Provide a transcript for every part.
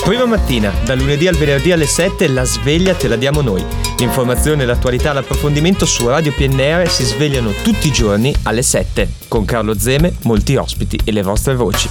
Prima mattina, da lunedì al venerdì alle 7, la sveglia te la diamo noi. L'informazione, l'attualità, l'approfondimento su Radio PNR si svegliano tutti i giorni alle 7. Con Carlo Zeme, molti ospiti e le vostre voci.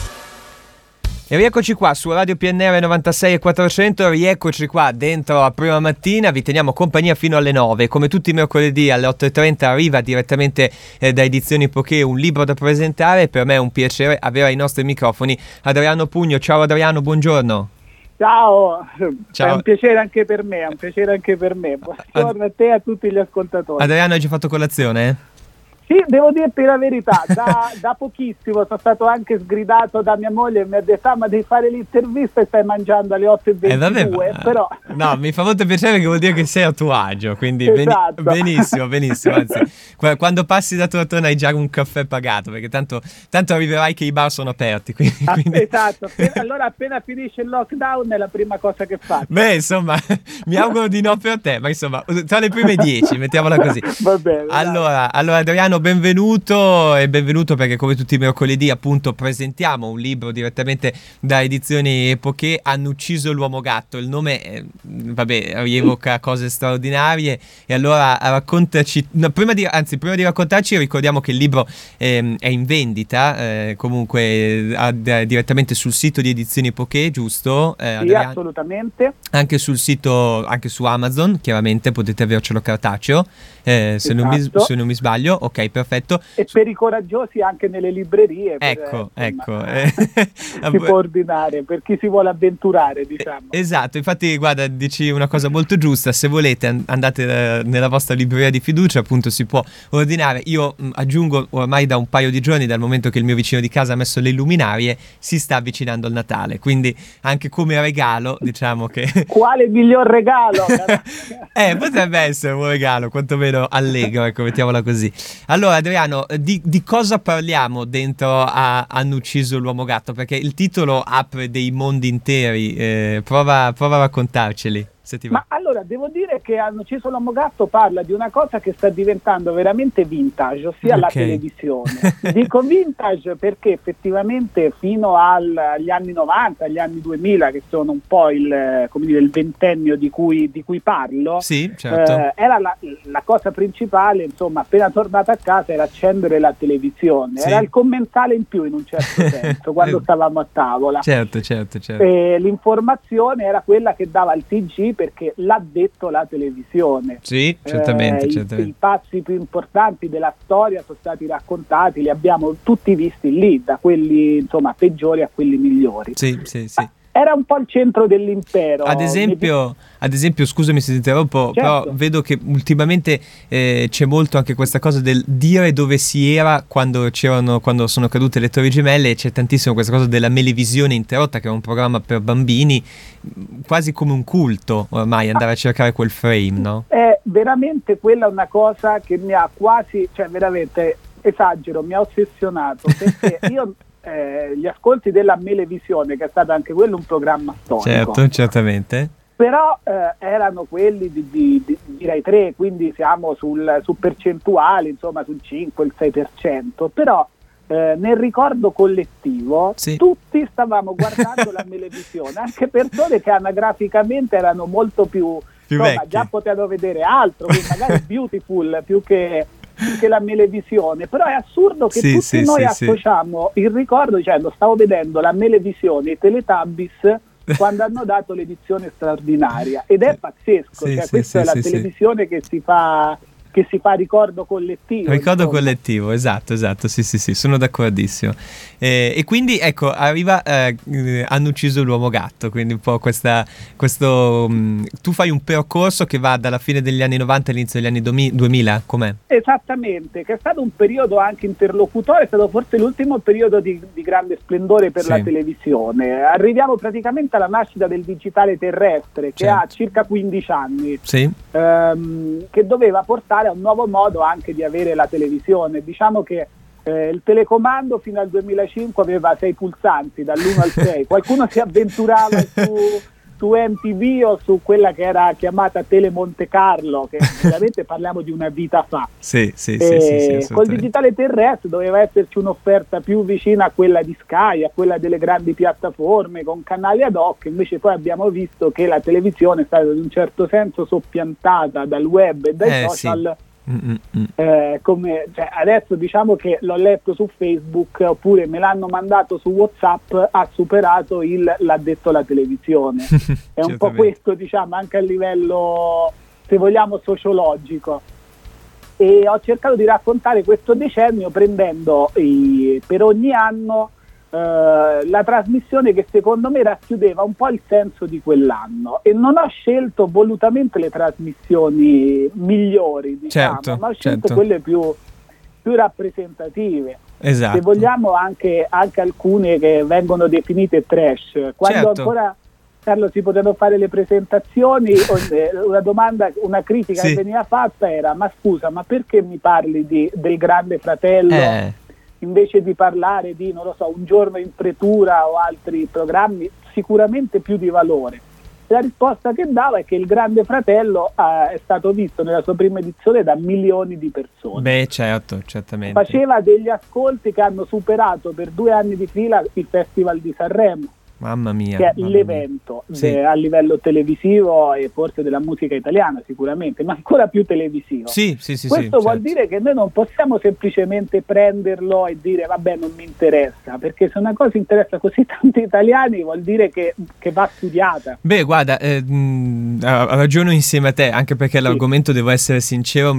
E rieccoci qua su Radio PNR 96 e 400, rieccoci qua dentro a Prima Mattina, vi teniamo compagnia fino alle 9, come tutti i mercoledì alle 8.30 arriva direttamente da Edizioni Poké un libro da presentare. Per me è un piacere avere ai nostri microfoni Adriano Pugno. Ciao Adriano, buongiorno. Ciao, Ciao. È un piacere anche per me, Buongiorno a te e a tutti gli ascoltatori. Adriano, hai già fatto colazione? Sì, devo dirti la verità, da pochissimo sono stato anche sgridato da mia moglie e mi ha detto ma devi fare l'intervista e stai mangiando alle 8.22, però... No, mi fa molto piacere che vuol dire che sei a tuo agio, quindi esatto. benissimo, anzi, quando passi da Tortona hai già un caffè pagato, perché tanto arriverai che i bar sono aperti. Quindi... Esatto, allora appena finisce il lockdown è la prima cosa che faccio. Beh, insomma, mi auguro di no per te, ma insomma, tra le prime 10, mettiamola così. Va bene. Allora Adriano, benvenuto perché come tutti i mercoledì appunto presentiamo un libro direttamente da Edizioni Poké, Hanno ucciso l'uomo gatto. Il nome rievoca cose straordinarie, e allora raccontaci, prima di raccontarci ricordiamo che il libro è in vendita comunque direttamente sul sito di Edizioni Poké, giusto? Sì, assolutamente. Anche sul sito, anche su Amazon, chiaramente potete avercelo cartaceo, se non mi sbaglio. Ok, perfetto. E per i coraggiosi anche nelle librerie. Ecco. Si può ordinare per chi si vuole avventurare, diciamo. Esatto, infatti guarda, dici una cosa molto giusta: se volete andate nella vostra libreria di fiducia, appunto si può ordinare. Io aggiungo, ormai da un paio di giorni, dal momento che il mio vicino di casa ha messo le luminarie, si sta avvicinando il Natale, quindi anche come regalo diciamo che... Quale miglior regalo? Potrebbe essere un regalo quantomeno allegro, ecco, mettiamola così. Allora Adriano, di cosa parliamo dentro a Hanno ucciso l'uomo gatto? Perché il titolo apre dei mondi interi, prova a raccontarceli. Ma allora devo dire che Hanno ucciso l'uomo gatto parla di una cosa che sta diventando veramente vintage, ossia la televisione. Dico vintage perché effettivamente fino agli anni 90, agli anni 2000, che sono un po' il ventennio di cui parlo, sì, certo. Era la cosa principale, insomma, appena tornata a casa era accendere la televisione, sì. Era il commensale in più in un certo senso quando stavamo a tavola. Certo. L'informazione era quella che dava il TG, perché l'ha detto la televisione. Sì, certamente. I passi più importanti della storia sono stati raccontati, li abbiamo tutti visti lì, da quelli insomma peggiori a quelli migliori. Sì. Era un po' il centro dell'impero. Ad esempio, scusami se ti interrompo, certo. Però vedo che ultimamente c'è molto anche questa cosa del dire dove si era quando sono cadute le Torri Gemelle, e c'è tantissimo questa cosa della Melevisione interrotta, che è un programma per bambini, quasi come un culto ormai, andare a cercare quel frame, no? È veramente quella una cosa che mi ha quasi, cioè veramente, esagero, mi ha ossessionato, perché io... gli ascolti della Melevisione, che è stato anche quello un programma storico. Certo, certamente. Però erano quelli di Rai 3, quindi siamo su percentuali, insomma sul 5, il 6%, però nel ricordo collettivo sì. Tutti stavamo guardando la Melevisione, anche persone che anagraficamente erano molto più insomma, già potevano vedere altro, quindi magari Beautiful più che la Melevisione, però è assurdo che tutti noi associamo il ricordo dicendo stavo vedendo la Melevisione, i Teletubbies quando hanno dato l'edizione straordinaria, ed è pazzesco, questa è la televisione che si fa ricordo collettivo. Ricordo collettivo, esatto, sì, sono d'accordissimo. E quindi ecco, arriva Hanno ucciso l'uomo gatto, quindi un po' questo tu fai un percorso che va dalla fine degli anni 90 all'inizio degli anni 2000, com'è? Esattamente, che è stato un periodo anche interlocutore, è stato forse l'ultimo periodo di grande splendore per la televisione. Arriviamo praticamente alla nascita del digitale terrestre, che ha circa 15 anni, che doveva portare a un nuovo modo anche di avere la televisione. Diciamo che il telecomando fino al 2005 aveva 6 pulsanti, dall'1 al 6. Qualcuno si avventurava su MTV o su quella che era chiamata Tele Monte Carlo, che veramente parliamo di una vita fa. Sì, col digitale terrestre doveva esserci un'offerta più vicina a quella di Sky, a quella delle grandi piattaforme, con canali ad hoc. Invece poi abbiamo visto che la televisione è stata in un certo senso soppiantata dal web e dai social. Adesso diciamo che l'ho letto su Facebook, oppure me l'hanno mandato su WhatsApp, ha superato l'ha detto la televisione. È un po' questo, diciamo, anche a livello, se vogliamo, sociologico. E ho cercato di raccontare questo decennio prendendo per ogni anno la trasmissione che secondo me racchiudeva un po' il senso di quell'anno, e non ho scelto volutamente le trasmissioni migliori, diciamo, ma ho scelto quelle più rappresentative. Esatto. Se vogliamo anche alcune che vengono definite trash. Quando ancora, Carlo, si potevano fare le presentazioni, una domanda, una critica che veniva fatta era: ma scusa, ma perché mi parli del Grande Fratello invece di parlare di, non lo so, Un giorno in pretura o altri programmi sicuramente più di valore? La risposta che dava è che il Grande Fratello è stato visto nella sua prima edizione da milioni di persone. Beh, certo, certamente. Faceva degli ascolti che hanno superato per 2 anni di fila il Festival di Sanremo. Mamma mia. Che è l'evento a livello televisivo e forse della musica italiana sicuramente, ma ancora più televisivo. Questo vuol dire che noi non possiamo semplicemente prenderlo e dire vabbè, non mi interessa, perché se una cosa interessa così tanti italiani vuol dire che va studiata. Beh, guarda, ragiono insieme a te, anche perché l'argomento, devo essere sincero,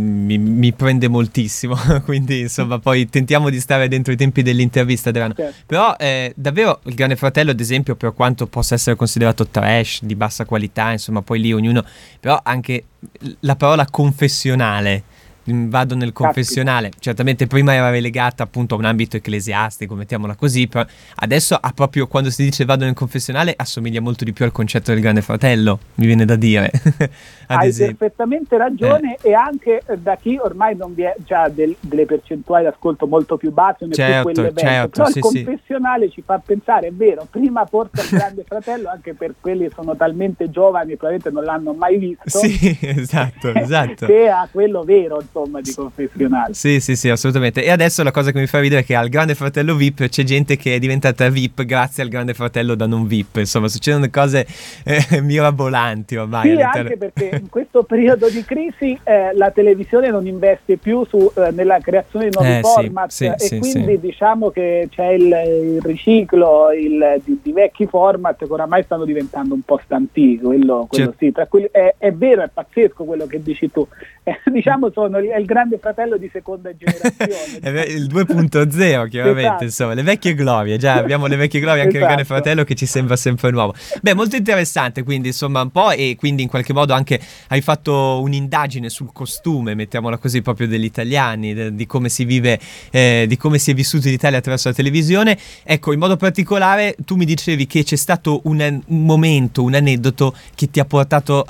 mi prende moltissimo, quindi insomma poi tentiamo di stare dentro i tempi dell'intervista, Adriano. Però davvero il Grande Fratello, ad esempio, per quanto possa essere considerato trash, di bassa qualità, insomma poi lì ognuno, però anche la parola confessionale, vado nel confessionale, certamente prima era relegata appunto a un ambito ecclesiastico, mettiamola così, però adesso ha proprio, quando si dice vado nel confessionale, assomiglia molto di più al concetto del Grande Fratello, mi viene da dire. Hai perfettamente ragione, e anche da chi ormai non vi è già delle percentuali di ascolto molto più basse, però il confessionale ci fa pensare, è vero, prima forse il Grande Fratello, anche per quelli che sono talmente giovani e probabilmente non l'hanno mai visto, esatto che a quello vero, insomma, di confessionale. Sì, assolutamente. E adesso la cosa che mi fa ridere è che al Grande Fratello VIP c'è gente che è diventata VIP grazie al Grande Fratello da non VIP, insomma succedono cose mirabolanti ormai. Anche perché in questo periodo di crisi la televisione non investe più nella creazione di nuovi format, quindi diciamo che c'è il riciclo di vecchi format che oramai stanno diventando un po' stanti, quello sì, tra quelli, è vero, è pazzesco quello che dici tu, diciamo è il Grande Fratello di seconda generazione. Il 2.0 chiaramente, insomma, le vecchie glorie, già abbiamo le vecchie glorie anche il Grande Fratello, che ci sembra sempre nuovo. Beh, molto interessante, quindi insomma un po', e quindi in qualche modo anche hai fatto un'indagine sul costume, mettiamola così, proprio degli italiani, di come si vive, di come si è vissuto in Italia attraverso la televisione. Ecco, in modo particolare tu mi dicevi che c'è stato un momento, un aneddoto che ti ha portato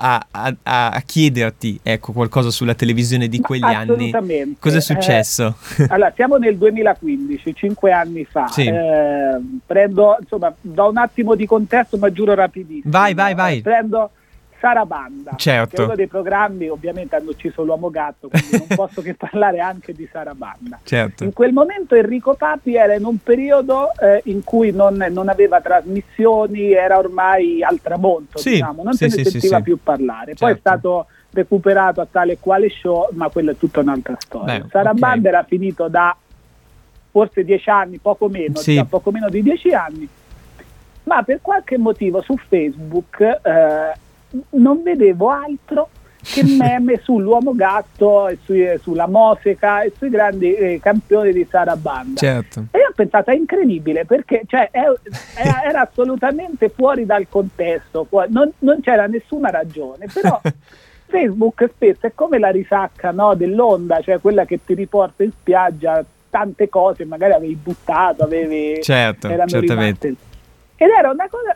a chiederti, ecco, qualcosa sulla televisione di quegli anni. Cosa è successo? Allora, siamo nel 2015, 5 anni fa. Prendo, insomma, do un attimo di contesto, ma giuro rapidissimo. Vai. Prendo Sarabanda, certo, che è uno dei programmi, ovviamente hanno ucciso l'uomo gatto, quindi non posso che parlare anche di Sarabanda. Certo. In quel momento Enrico Papi era in un periodo in cui non aveva trasmissioni, era ormai al tramonto, diciamo, non se ne sentiva più parlare. Poi è stato recuperato a tale e quale show, ma quella è tutta un'altra storia. Sarabanda era finito da forse 10 anni, poco meno, da poco meno di 10 anni, ma per qualche motivo su Facebook non vedevo altro che meme sull'uomo gatto e sulla Mosca e sui grandi campioni di Sarabanda. Certo. E io ho pensato, è incredibile, perché era assolutamente fuori dal contesto, non c'era nessuna ragione, però Facebook spesso è come la risacca, no, dell'onda, cioè quella che ti riporta in spiaggia tante cose, magari avevi buttato, certamente. Rimaste. Ed era una cosa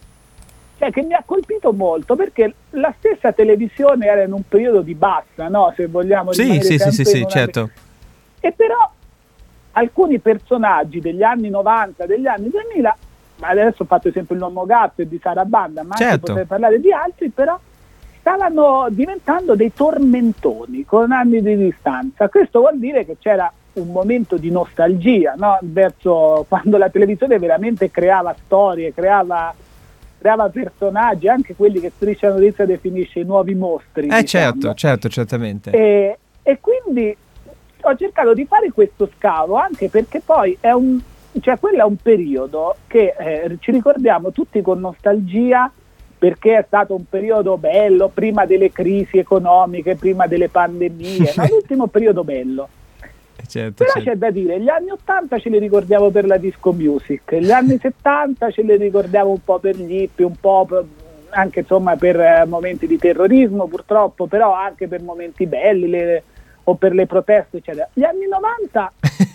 che mi ha colpito molto, perché la stessa televisione era in un periodo di bassa, no, se vogliamo. Sì, certo. E però alcuni personaggi degli anni 90, degli anni 2000 adesso ho fatto esempio il L'Uomo Gatto e di Sarabanda, ma anche certo, potrei parlare di altri, però stavano diventando dei tormentoni con anni di distanza. Questo vuol dire che c'era un momento di nostalgia, no? Verso quando la televisione veramente creava storie, creava personaggi, anche quelli che Striscia Notizia definisce i nuovi mostri. Certo, certamente. E quindi ho cercato di fare questo scavo, anche perché poi quello è un periodo che ci ricordiamo tutti con nostalgia, perché è stato un periodo bello, prima delle crisi economiche, prima delle pandemie, no? L'ultimo periodo bello. Certo, però c'è da dire, gli anni 80 ce li ricordiamo per la disco music, gli anni 70 ce li ricordiamo un po' per gli hippie, un po' anche insomma per momenti di terrorismo purtroppo, però anche per momenti belli o per le proteste eccetera. Gli anni 90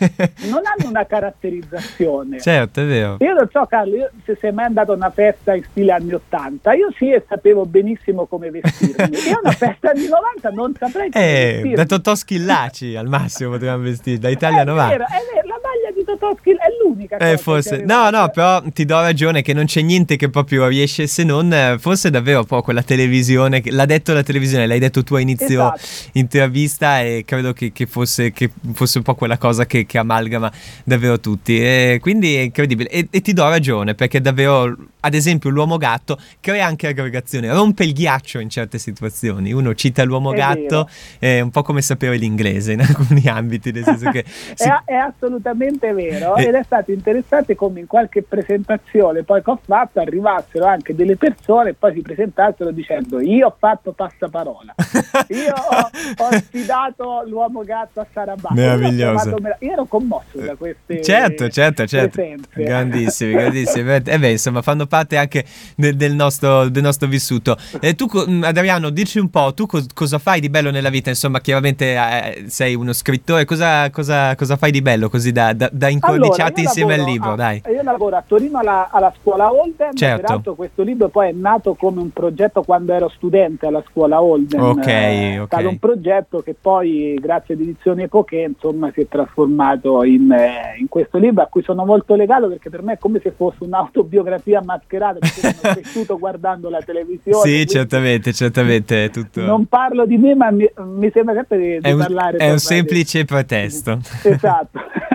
non hanno una caratterizzazione. Certo, è vero. Io non so, Carlo, se sei mai andato a una festa in stile anni 80, io sì, e sapevo benissimo come vestirmi. Io a una festa anni 90 non saprei come vestirmi. Da Totò Schillaci al massimo potevamo vestire, da Italia 90. È vero, la maglia di Totò Schillaci è l'unica cosa forse. No, però ti do ragione che non c'è niente che proprio riesce, se non forse davvero poi quella televisione, l'ha detto la televisione, l'hai detto tu a inizio intervista, e credo che fosse un po' quella cosa che amalgama davvero tutti, e quindi è incredibile, e ti do ragione, perché davvero, ad esempio, l'Uomo Gatto crea anche aggregazione, rompe il ghiaccio in certe situazioni. Uno cita l'Uomo Gatto, è un po' come sapere l'inglese in alcuni ambiti, nel senso che è assolutamente vero, ed è stato interessante come in qualche presentazione poi che ho fatto arrivassero anche delle persone e poi si presentassero dicendo: io ho fatto passaparola, io ho sfidato l'Uomo Gatto a Sarabanda. Meraviglioso. Io ero commosso da queste certo presenze. grandissimi insomma fanno parte anche del nostro vissuto. Tu, Adriano, dici un po', tu cosa fai di bello nella vita? Insomma, chiaramente sei uno scrittore, cosa fai di bello così da incordiciarti insieme al libro? Dai. Io lavoro a Torino alla scuola Holden, certo. Peraltro questo libro poi è nato come un progetto quando ero studente alla scuola Holden. È stato un progetto che poi grazie ad Edizioni Epoché insomma si è trasformato in questo libro, a cui sono molto legato, perché per me è come se fosse un'autobiografia mascherata, perché sono cresciuto guardando la televisione. Sì, certamente tutto. Non parlo di me, ma mi sembra sempre di parlare. È un semplice pretesto. Esatto.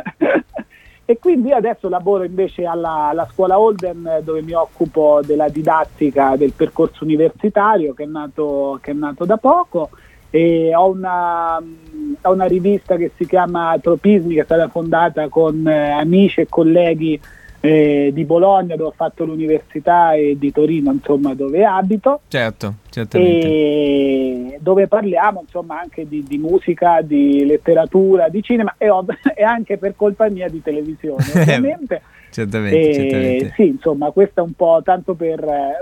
E quindi io adesso lavoro invece alla scuola Holden, dove mi occupo della didattica del percorso universitario che è nato da poco, e ho una rivista che si chiama Tropismi, che è stata fondata con amici e colleghi di Bologna, dove ho fatto l'università, e di Torino, insomma, dove abito. Certo, certamente. E dove parliamo, insomma, anche di musica, di letteratura, di cinema e anche per colpa mia di televisione, ovviamente. certamente. Sì, insomma, questo è un po' tanto per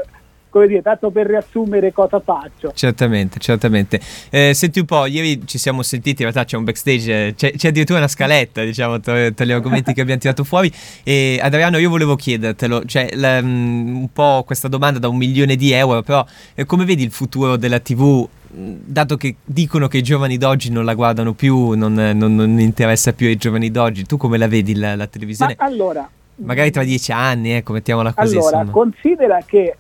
riassumere cosa faccio. Certamente. Senti un po', ieri ci siamo sentiti, in realtà c'è un backstage, c'è addirittura una scaletta, diciamo, tra gli argomenti che abbiamo tirato fuori. E Adriano, io volevo chiedertelo, un po' questa domanda da 1 milione di euro, però come vedi il futuro della TV? Dato che dicono che i giovani d'oggi non la guardano più, non interessa più ai giovani d'oggi, tu come la vedi la televisione? Ma allora, magari tra 10 anni, mettiamola così. Allora, insomma. Considera che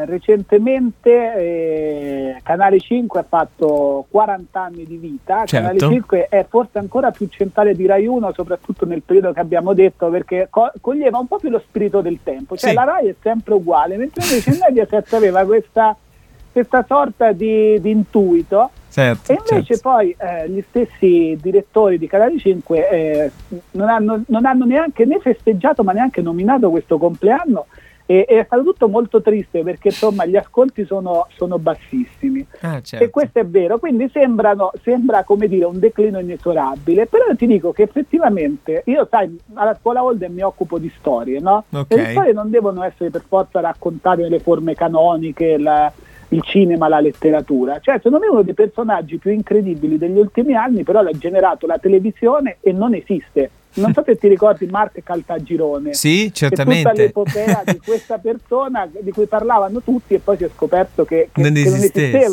recentemente Canale 5 ha fatto 40 anni di vita. Certo. Canale 5 è forse ancora più centrale di Rai 1, soprattutto nel periodo che abbiamo detto, perché coglieva un po' più lo spirito del tempo. Cioè, sì, la Rai è sempre uguale, mentre invece Mediaset aveva questa sorta di intuito. Certo, e invece poi gli stessi direttori di Canale 5 non hanno neanche né festeggiato ma neanche nominato questo compleanno, e è stato tutto molto triste, perché insomma gli ascolti sono bassissimi. Certo. E questo è vero, quindi sembra come dire un declino inesorabile, però ti dico che effettivamente io, sai, alla scuola Holden mi occupo di storie, no? Okay. E le storie non devono essere per forza raccontate nelle forme canoniche, il cinema, la letteratura. Cioè, secondo me uno dei personaggi più incredibili degli ultimi anni però l'ha generato la televisione e non esiste. Non so se ti ricordi Mark Caltagirone. Sì, certamente. Tutta l'epopea di questa persona di cui parlavano tutti, e poi si è scoperto che non esisteva.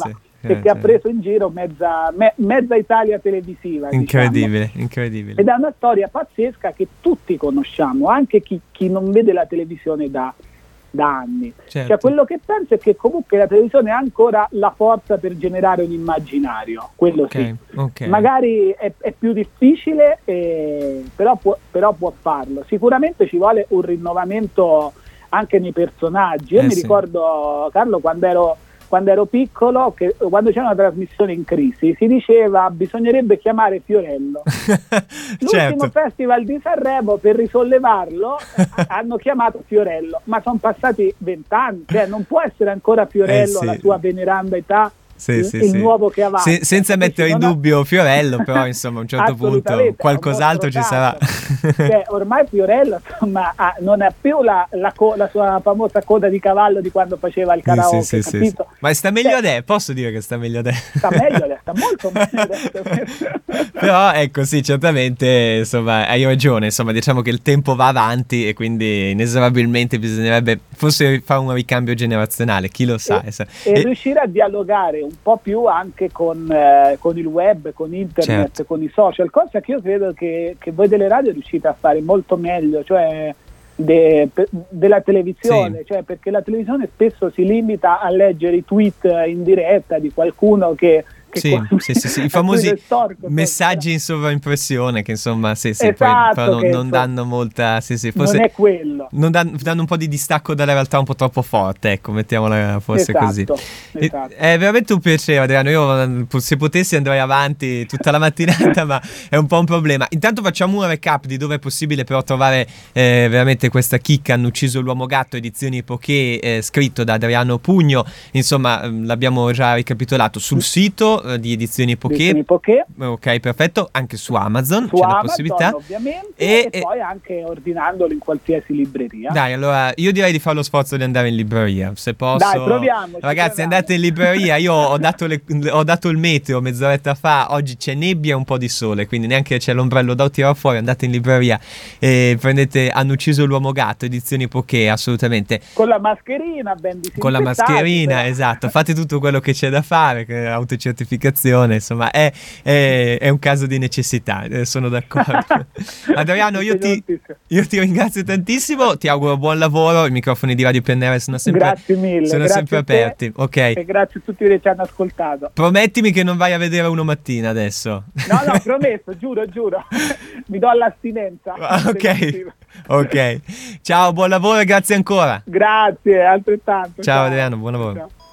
e che ha preso in giro mezza Italia televisiva. Incredibile, diciamo. incredibile. Ed è una storia pazzesca che tutti conosciamo, anche chi non vede la televisione da anni. Certo. Cioè, quello che penso è che comunque la televisione ha ancora la forza per generare un immaginario, quello sì. Okay. Magari è più difficile, però può farlo. Sicuramente ci vuole un rinnovamento anche nei personaggi. Io mi ricordo, Carlo, quando ero piccolo, che quando c'era una trasmissione in crisi si diceva bisognerebbe chiamare Fiorello. L'ultimo festival di Sanremo, per risollevarlo, hanno chiamato Fiorello, ma sono passati 20 anni, cioè non può essere ancora Fiorello alla sua veneranda età. Nuovo che avanza, senza mettere in dubbio Fiorello, però insomma a un certo punto qualcos'altro ci sarà. Cioè, ormai Fiorello insomma non ha più la sua famosa coda di cavallo di quando faceva il karaoke, capito? Ma sta meglio adesso, posso dire che sta meglio adesso? Sta meglio adesso, sta molto meglio adesso. Però ecco, sì, certamente insomma hai ragione, insomma diciamo che il tempo va avanti e quindi inesorabilmente bisognerebbe forse fare un ricambio generazionale, chi lo sa. E riuscire a dialogare un po' più anche con il web, con internet, con i social, cosa che io credo che voi delle radio riuscite a fare molto meglio, cioè della televisione, cioè perché la televisione spesso si limita a leggere i tweet in diretta di qualcuno che i famosi messaggi in sovraimpressione che insomma poi non danno molta forse non è quello, non danno un po' di distacco dalla realtà un po' troppo forte, ecco, mettiamola forse così. È veramente un piacere, Adriano, io se potessi andrei avanti tutta la mattinata ma è un po' un problema. Intanto facciamo un recap di dove è possibile però trovare veramente questa chicca Hanno ucciso l'uomo gatto, edizioni Poké, scritto da Adriano Pugno, insomma l'abbiamo già ricapitolato sul sito di edizioni Poké. Ok, perfetto, anche su Amazon c'è la possibilità, ovviamente, e poi anche ordinandolo in qualsiasi libreria. Dai, allora io direi di fare lo sforzo di andare in libreria, se posso. Dai, proviamo. Ragazzi, andate in libreria. Io ho dato il meteo mezz'oretta fa, oggi c'è nebbia e un po' di sole, quindi neanche c'è l'ombrello da tirare fuori. Andate in libreria e prendete Hanno ucciso l'uomo gatto, edizioni Poké, assolutamente. Con la mascherina ben disinfettata. Con la mascherina, esatto, fate tutto quello che c'è da fare, autocertificazione, è un caso di necessità, sono d'accordo. Adriano, io ti ringrazio tantissimo, ti auguro buon lavoro, i microfoni di Radio PNR sono sempre aperti. Ok. E grazie a tutti che ci hanno ascoltato. Promettimi che non vai a vedere Uno Mattina adesso. No, promesso, giuro. Mi do l'astinenza. Ok. Ciao, buon lavoro e grazie ancora. Grazie, altrettanto. Ciao Adriano, buon lavoro. Ciao.